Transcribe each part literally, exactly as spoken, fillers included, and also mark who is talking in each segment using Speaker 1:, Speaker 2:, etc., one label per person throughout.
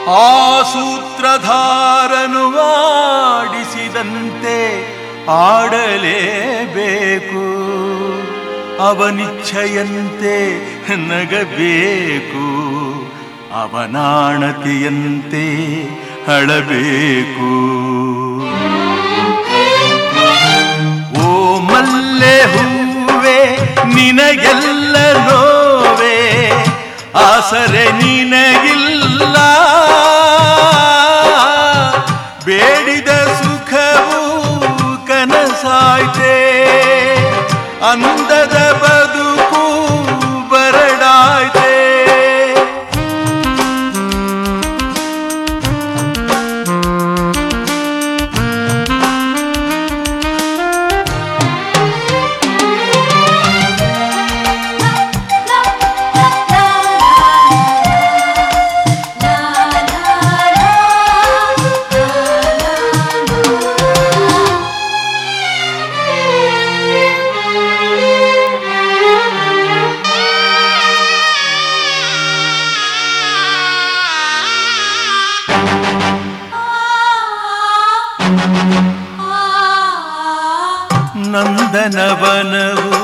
Speaker 1: ಆ ಸೂತ್ರಧಾರನು ಆಡಿಸಿದಂತೆ ಆಡಲೇಬೇಕು, ಅವನಿಚ್ಛೆಯಂತೆ ನಗಬೇಕು, ಅವನಾಣತಿಯಂತೆ ಅಳಬೇಕು. ಓ ಮಲ್ಲೆ ಹೂವೆ ನಿನಗೆಲ್ಲ ನೋವೆ, ಆಸರೆ ನಿನಗಿಲ್ಲ, ಬೇಡಿದ ಸುಖವು ಕನಸಾಯ್ತೆ, ಅಂದದ ಬದುಕು ಬರಡಾಯ್ತೆ. ನಂದನವನವು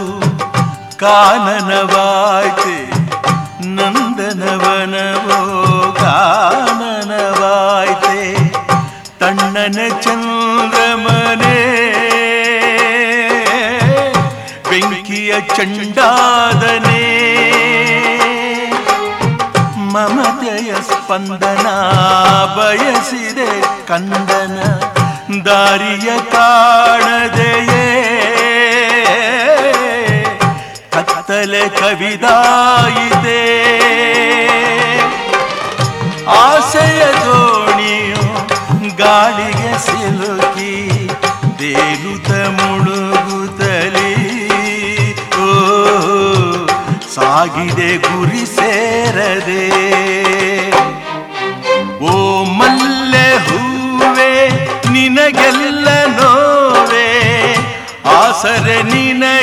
Speaker 1: ಕಾನನವಾಯ್ತೆ, ನಂದನವನವೋ ಕಾನನವಾಯ್ತೆ, ತಣ್ಣನ ಚಂದ್ರಮನೆ ಬೆಂಕಿಯ ಚಂಡಾದನೆ, ಮಮತೆಯ ಸ್ಪಂದನ ಬಯಸಿದೆ ಕಂದನ, ದಾರಿಯ ಕಾಣದೆಯೇ ಕತ್ತಲೆ ಕವಿದಾಯಿದೆ. ಆಸೆಯ ದೋಣಿಯು ಗಾಳಿಗೆ ಸಿಲುಕಿ ತೇಲುತ್ತ ಮುಳುಗುತ್ತಲೀ ಓ ಸಾಗಿದೆ ಗುರಿ ಸೇರದೆ. ಓ ಮಲ್ಲೆ ಹೂವೆ ನಿನಗೆಲ್ಲ ನೋವೆ, ಆಸರೆ ನಿನ